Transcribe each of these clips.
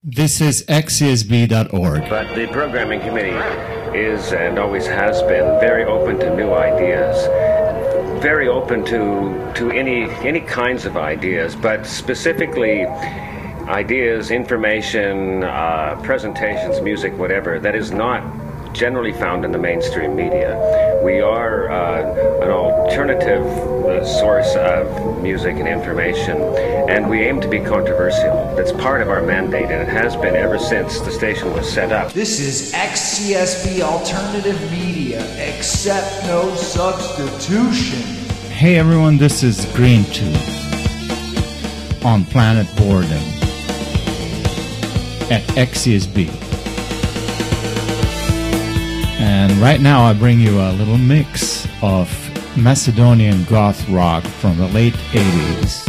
This is xcsb.org. But the programming committee is and always has been very open to new ideas, very open to any kinds of ideas, but specifically ideas, information, presentations, music, whatever, that is not generally found in the mainstream media. We are an alternative source of music and information, and we aim to be controversial. That's part of our mandate, and it has been ever since the station was set up. This is XCSB Alternative Media, accept no substitution. Hey everyone, this is Green Tube on Planet Boredom at XCSB. And right now I bring you a little mix of Macedonian goth rock from the late 80s.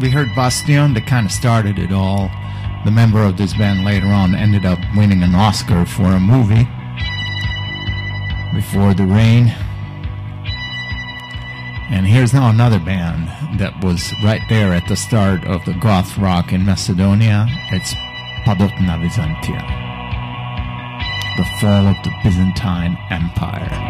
we heard Bastion that kind of started it all. The member of this band later on ended up winning an Oscar for a movie, Before the Rain. And here's now another band that was right there at the start of the goth rock in Macedonia. It's Padotna Byzantia, the fall of the Byzantine Empire.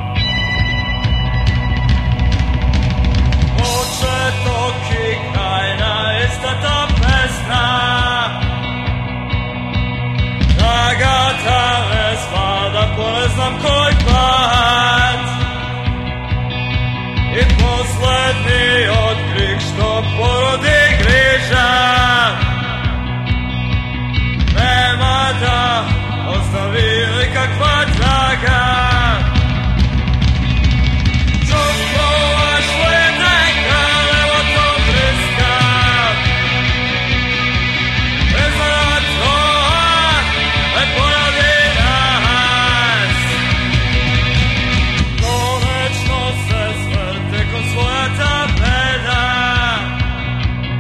I poslednji otkrik što porodi griža. Nema da ostavi nikakva traga. Čukovaš ledne kralevo to briska. Bezna toa ne porodi nas. Konečno se svete ko svoja tabela.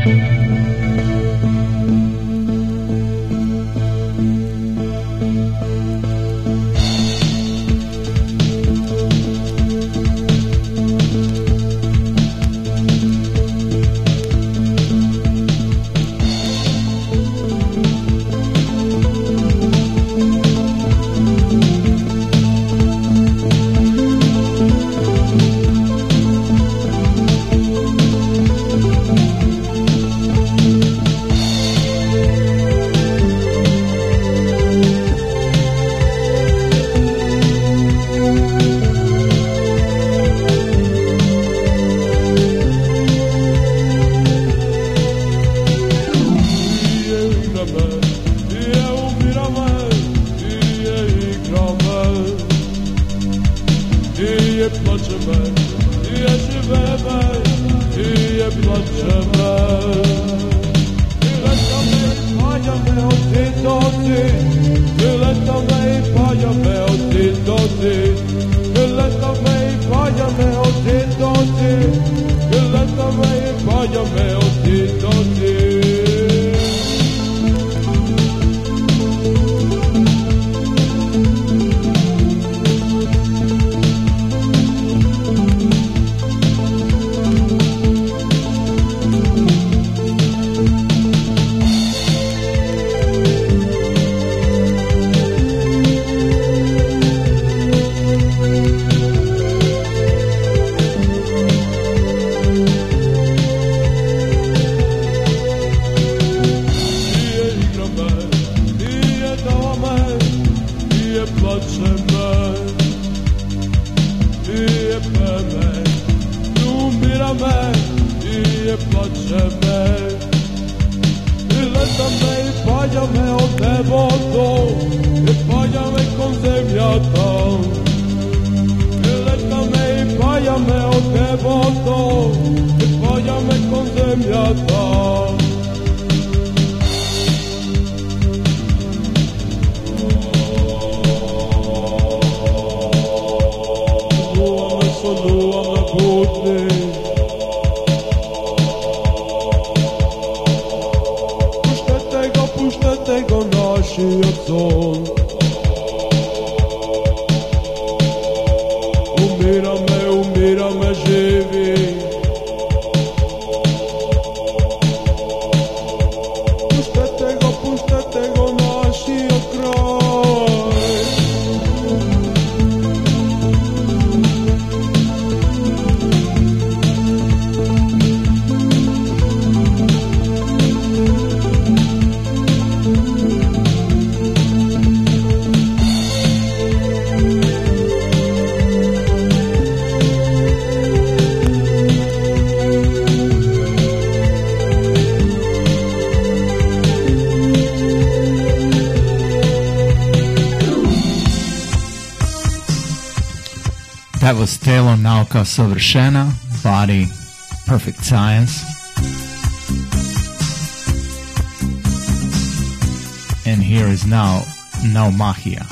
That was Telo Nauka Savršena, Body Perfect Science. And here is now Naumachia.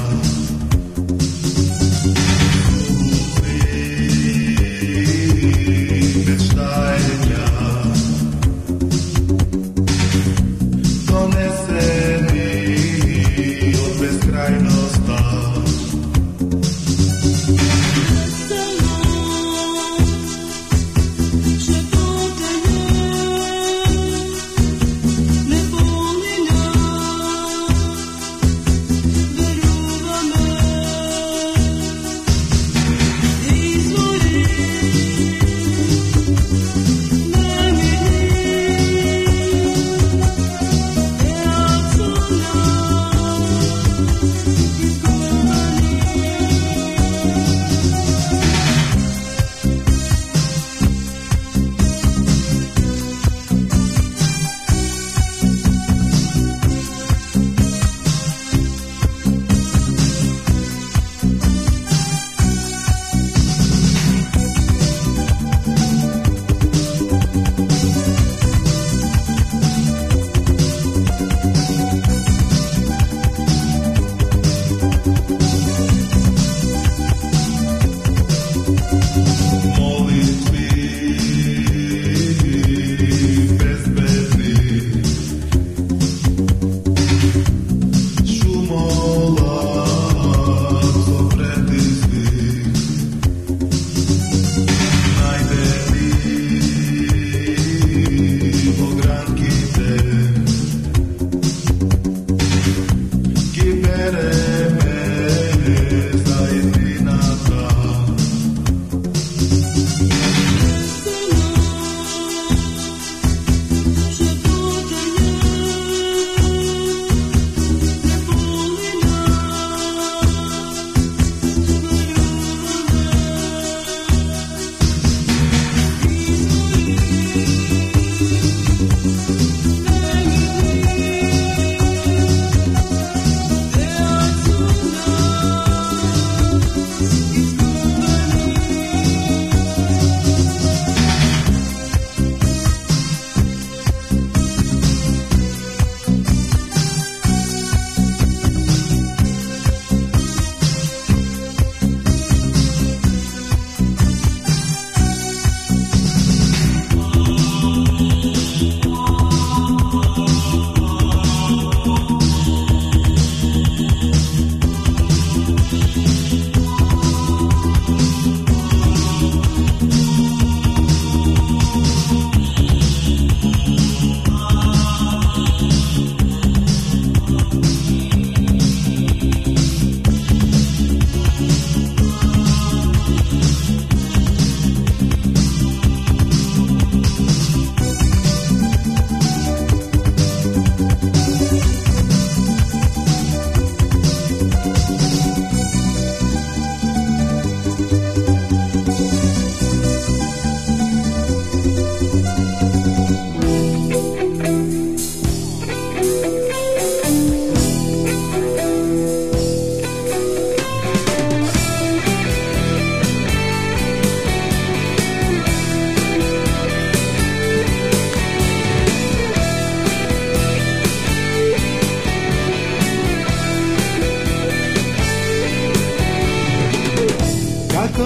Svetlina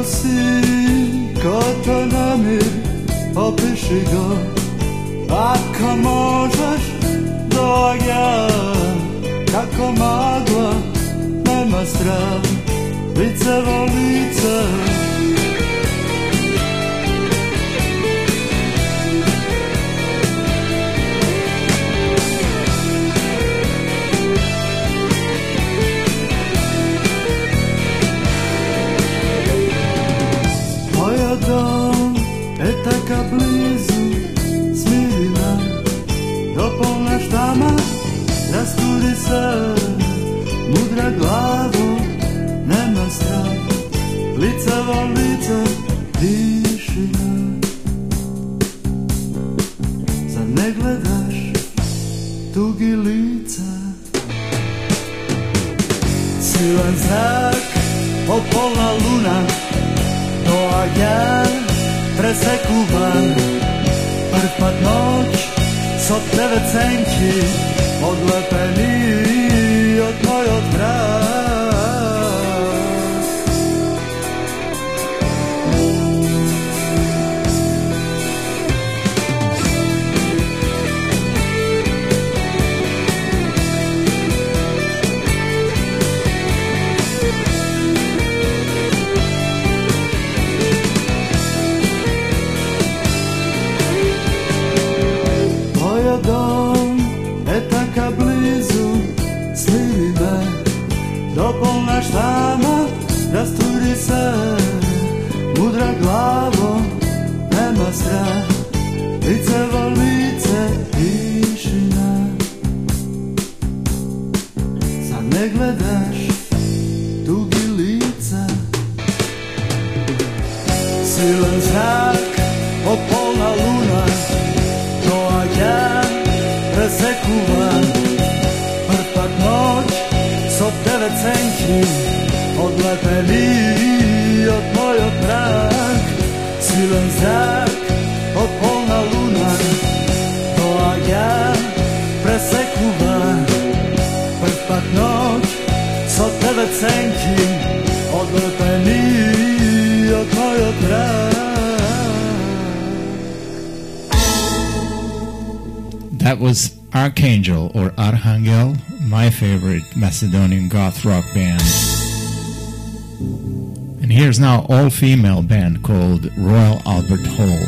si koto namir, opiši go. Ako možeš do ja, kako magla, nema strah, lice vo lice. Moja dom je taka blizu, smirina, dopolna štama, rasturi se, mudra glavo, nema strah, lice vo lice, tišina. Zar ne gledaš tugi lica? Silan zrak, popolna luna, doajan, presekuvan, prva noć, so 9 cenki, odlepeni od moj odvrat. Moja dom je taka blizu, smiri me, dopolna štama, rasturi se, mudra glavo, nema strah, lice vo lice, tišina. Zar ne gledaš tugi lica? Silan zrak, popolna luna, doajan, presekuvan, prva noć, so 9 cenki, odlepeni od moj odmrak. Silan zrak, popolna luna, doajan, presekuvan, prva noć, so 9 cenki, odlepeni od moj odmrak. That was Archangel or Arhangel, my favorite Macedonian goth rock band. And here's now an all-female band called Royal Albert Hall.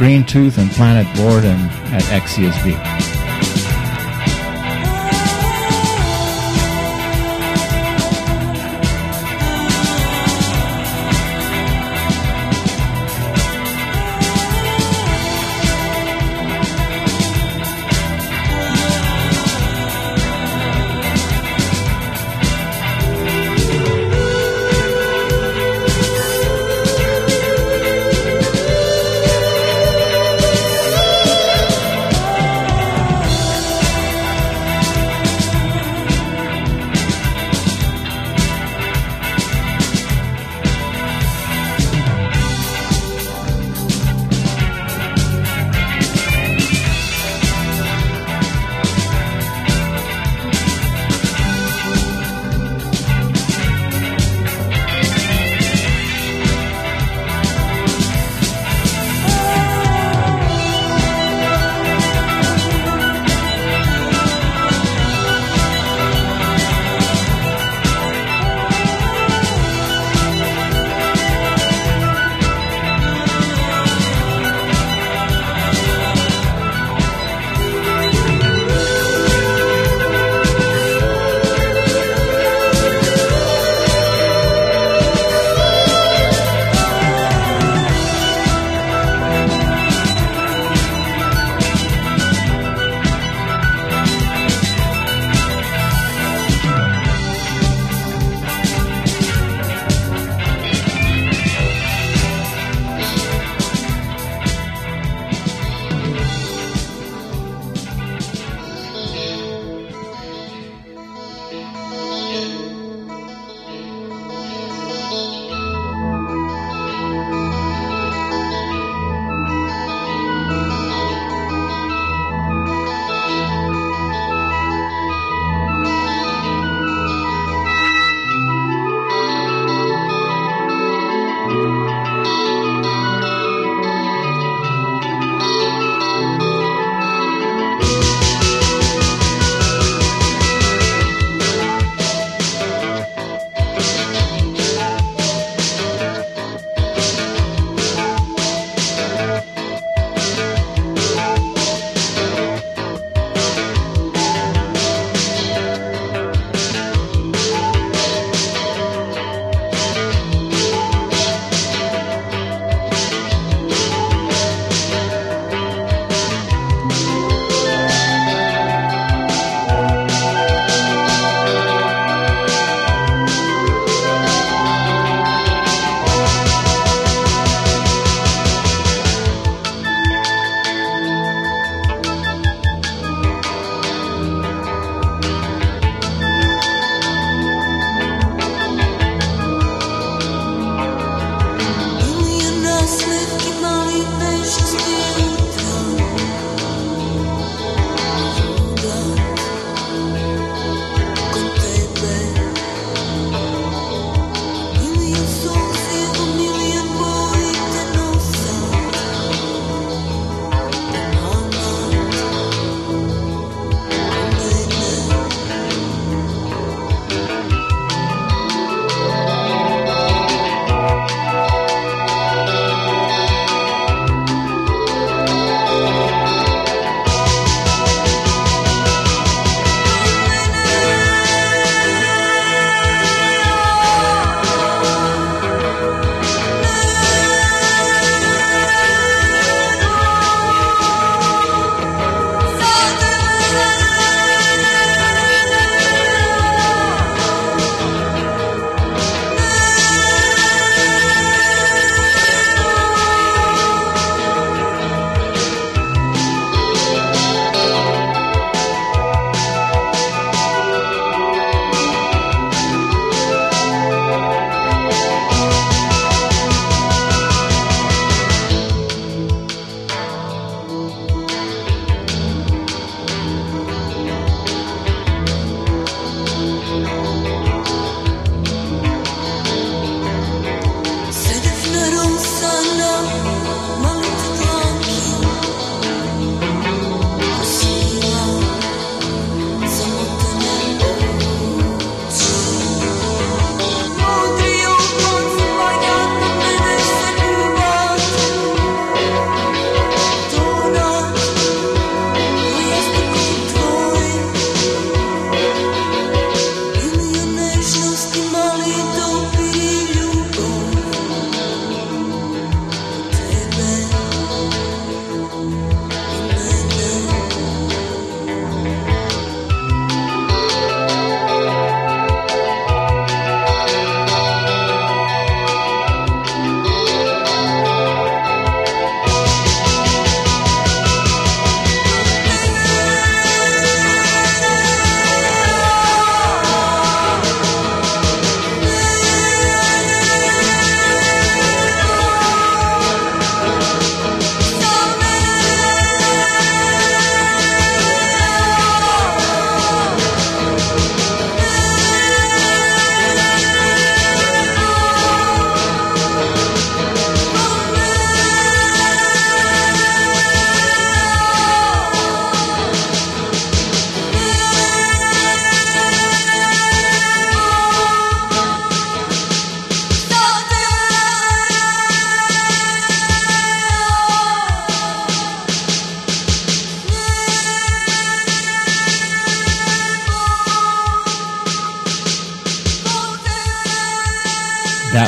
Green Tooth and Planet Borden at XCSB.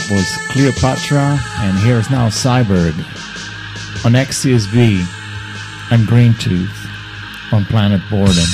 That was Cleopatra, and here's now Cyborg on XCSB and Green Tooth on Planet Borden.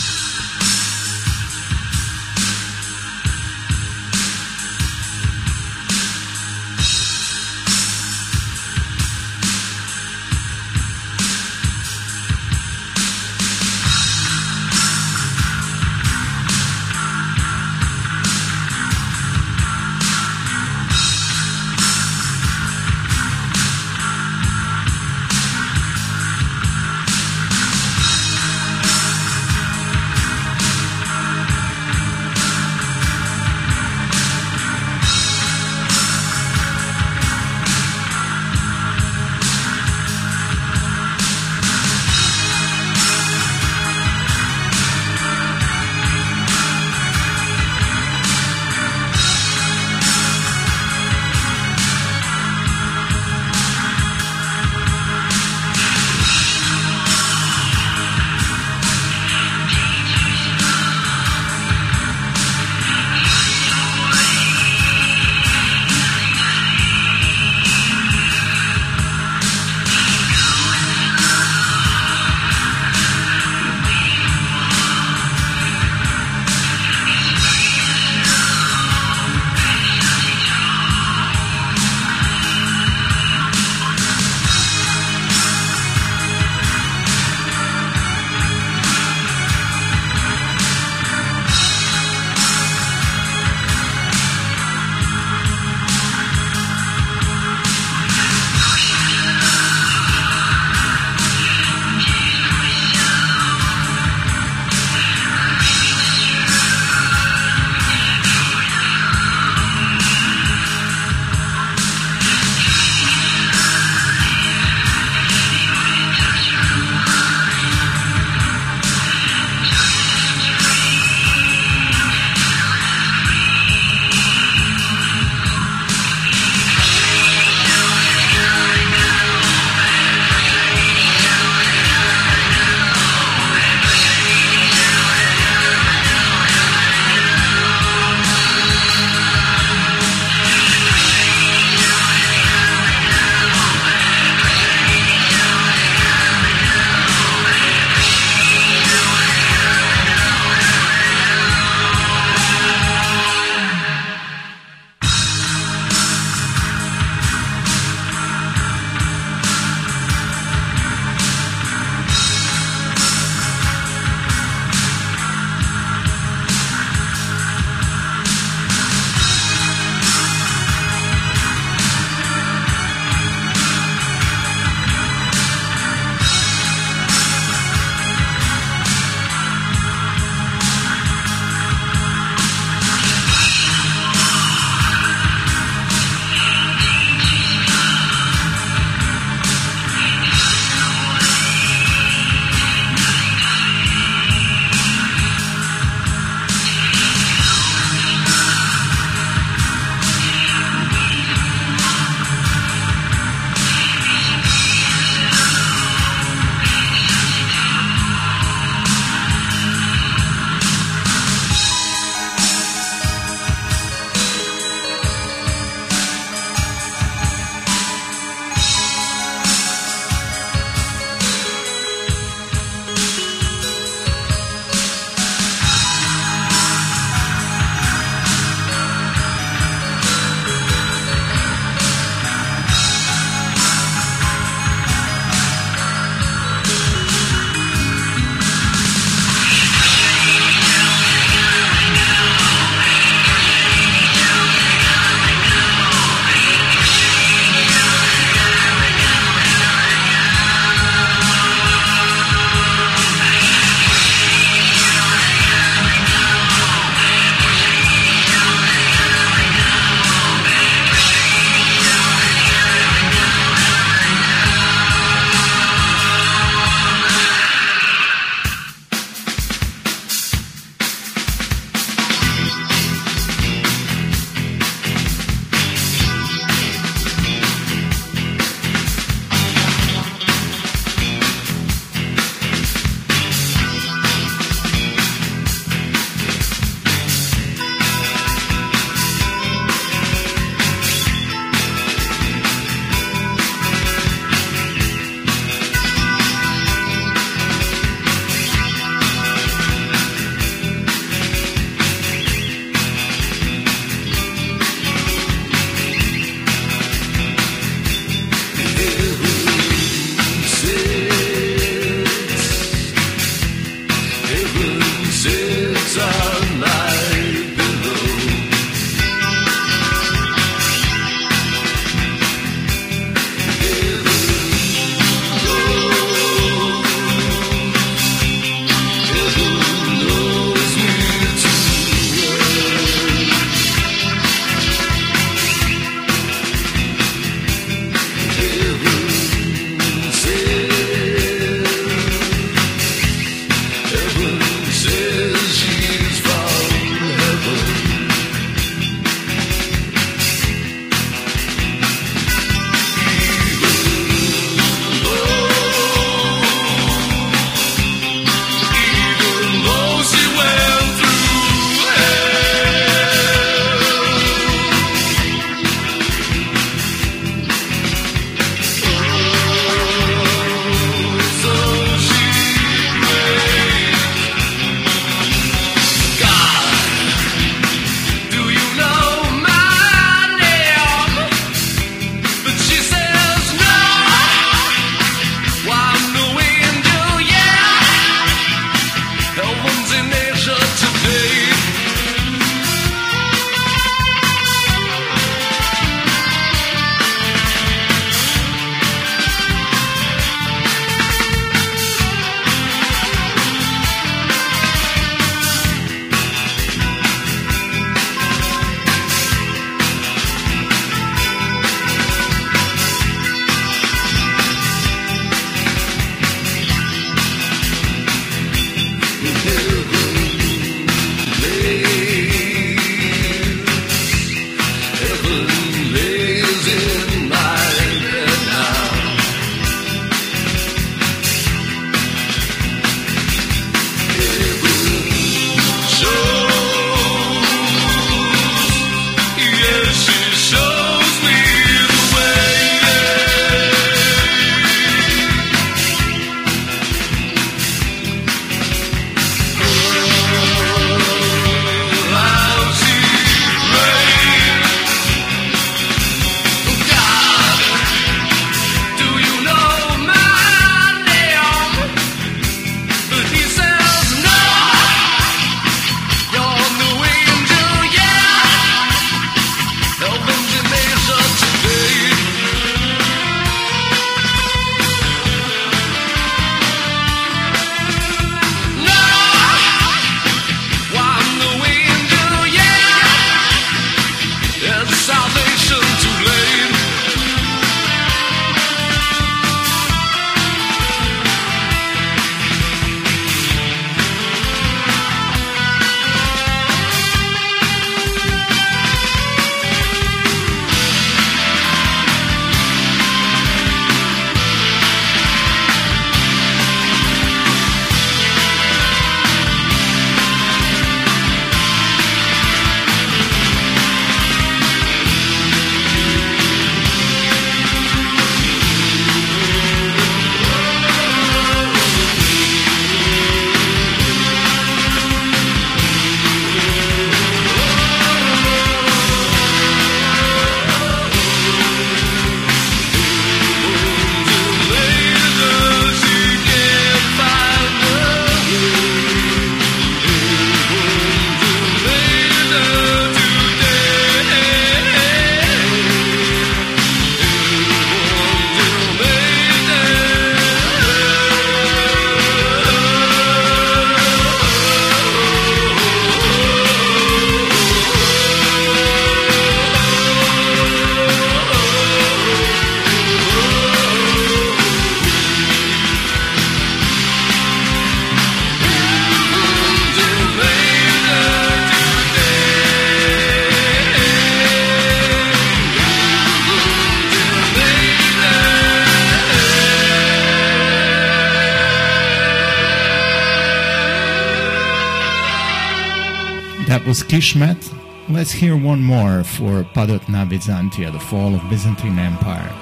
That was Kishmet. Let's hear one more for Padotna Byzantia, the fall of Byzantine Empire.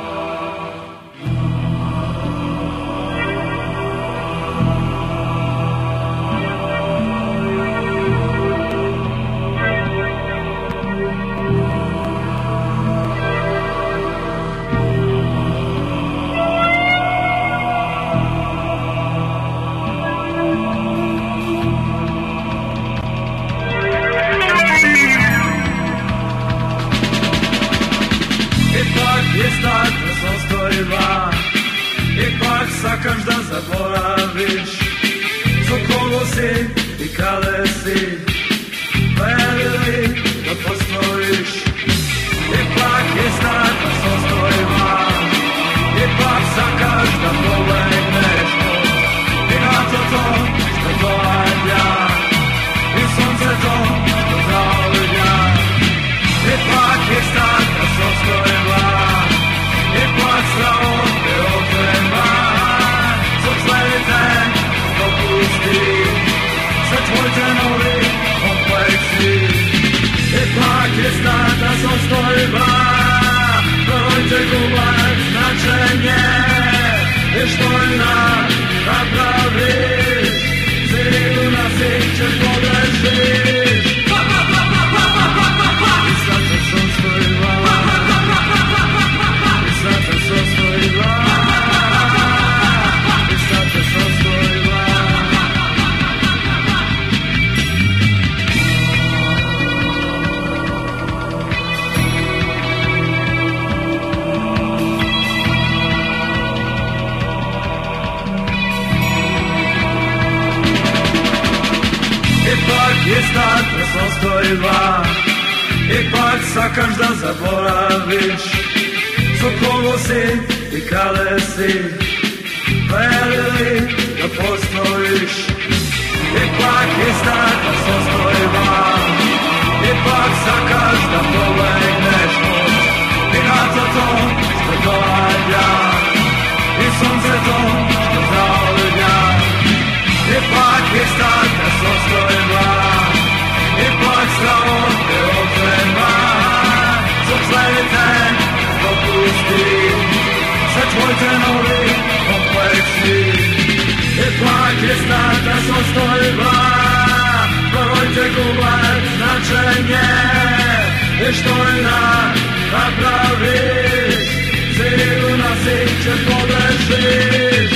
Sakaš da zaboraviš Sokolo si i kale si Verili da postojiš Ipak je star da sostojima Ipak sakaš da polegneš I na to što dođa I sunce to zaolja Ipak je star da sostojima Ipak stravo te oprema Zatvorite novi kompleksi Ipak je znak da sostojba Verujte gubac značenje I što je napraviš Sigurno si ćeš pogrešiš I sad se sostojba I sad se sostojba I sad se sostojba Ipak je stat da sostojba Ipak sakaš da zaboraviš Sokolo si i kale si Verili da postojiš Ipak je stat da sostojba Ipak sakaš da polegneš I na to što dođa I sunce to što zaolja Ipak je stat da sostojba Ipak stravo te oprema Zbog sledite dopusti Zatvorite novi kompleksi Ipak je stat da sostojba Verujte gubac značenje I što je napraviš Sigurno si ćeš pogrešiš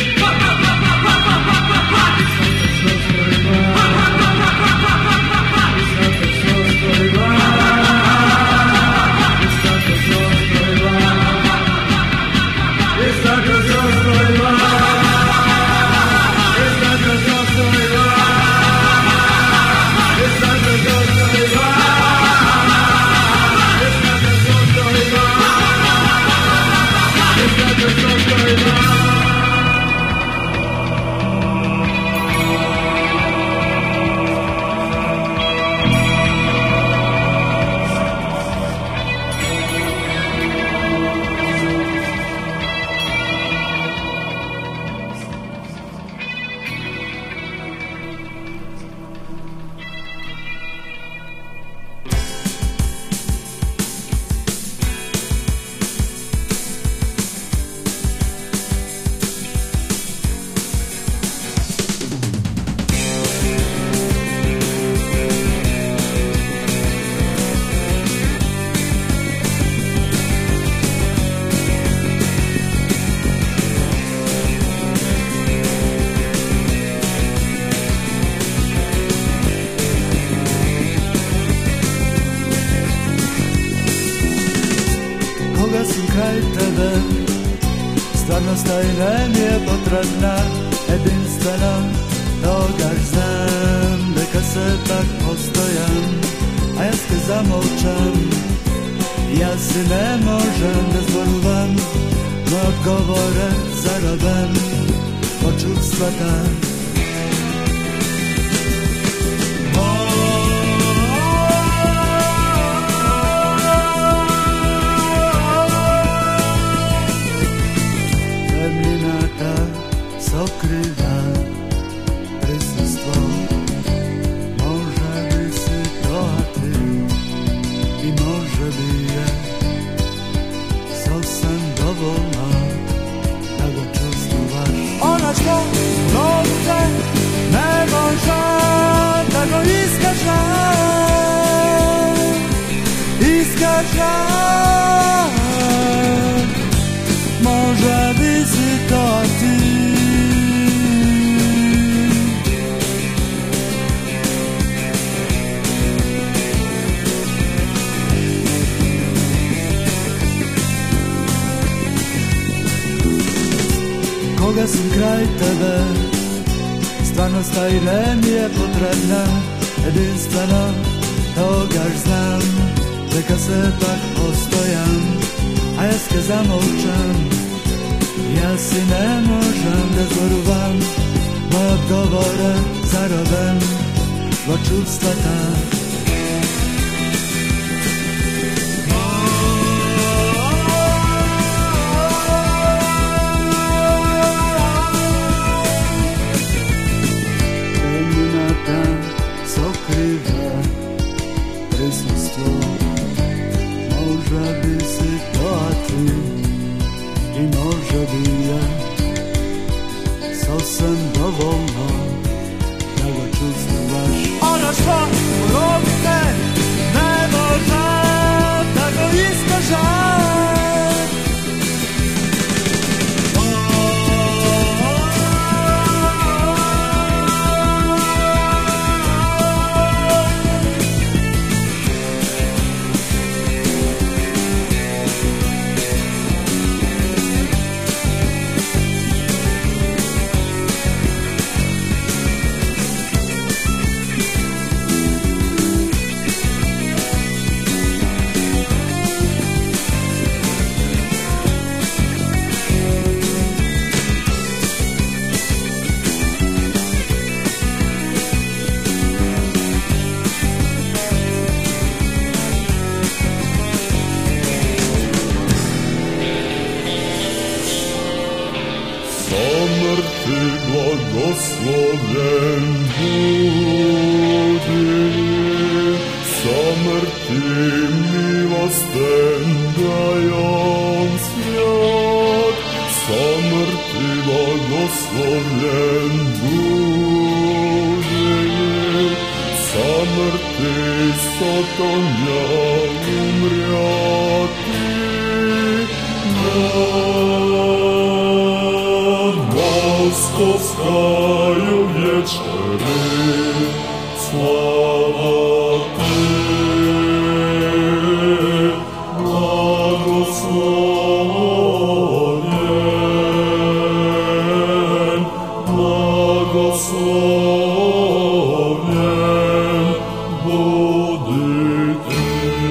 Sokrywa prysystwo, może wysyć koga sam kraj tebe. Stvarnost ta i ne mi je potrebna, jedinstveno toga znam. Reka se tak postojam, a jaz zamolčam. Ja si ne možem da zborujem moje odgovore zaroben v čustva ta. Może by sytuacji i może by ja sosem dowolno tego czувствуешь. Ona szła równe, nie można tego iskazać. Blagosloven budi, samrti milosten dajon svijat, samrti blagosloven budi, samrti sotomja umrjati, Mostovskaju vječeri, slava te, blagoslovljen, blagoslovljen budi ti.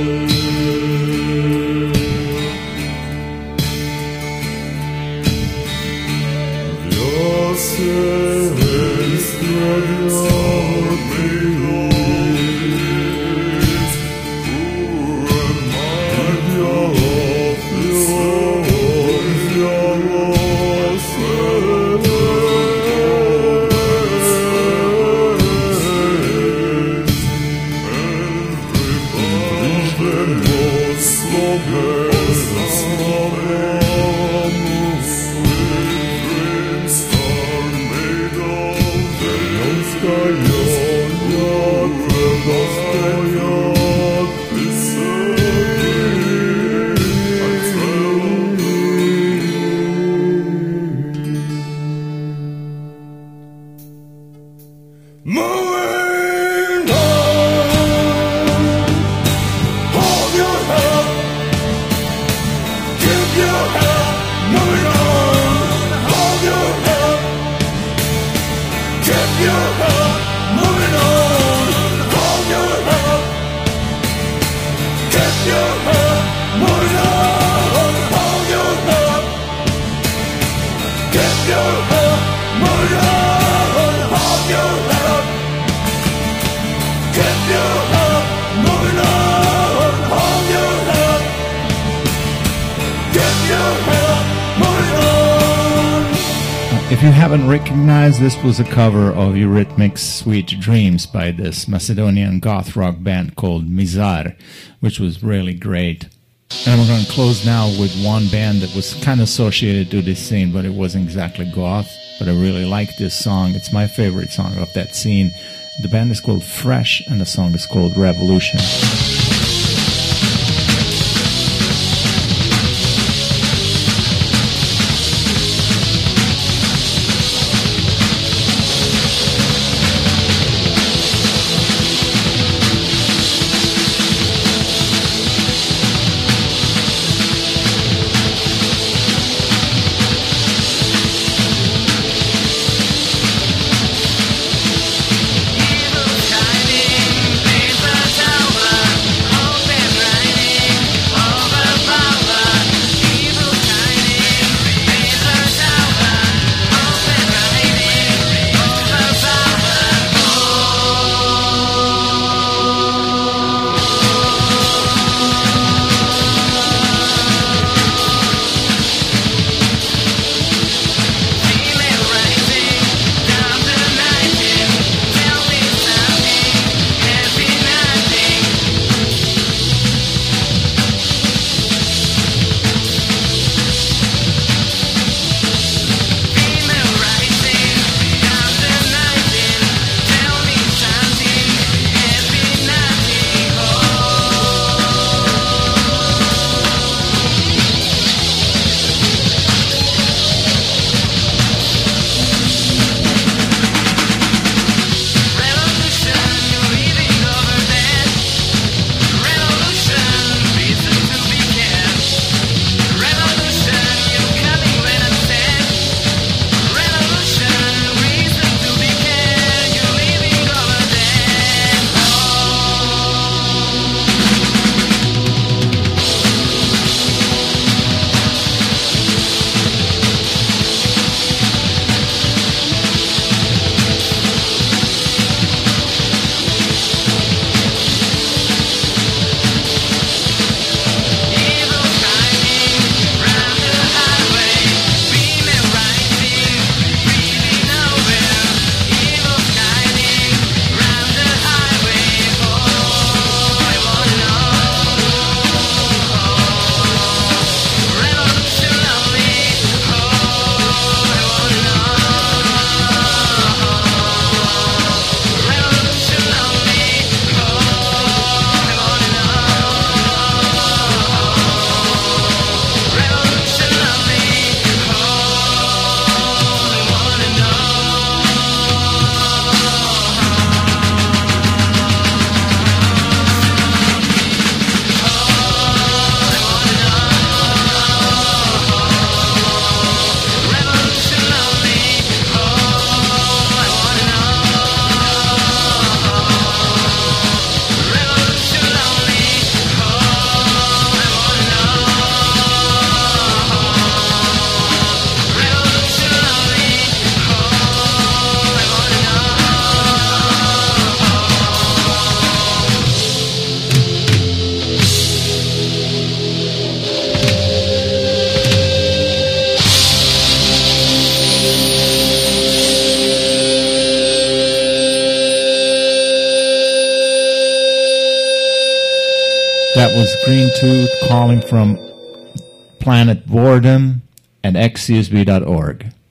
If you haven't recognized, this was a cover of Eurythmics' Sweet Dreams by this Macedonian goth rock band called Mizar, which was really great. And we're going to close now with one band that was kind of associated to this scene, but it wasn't exactly goth, but I really like this song. It's my favorite song of that scene. The band is called Fresh, and the song is called Revolution. That was Green Tooth calling from Planet Boredom at xcsb.org.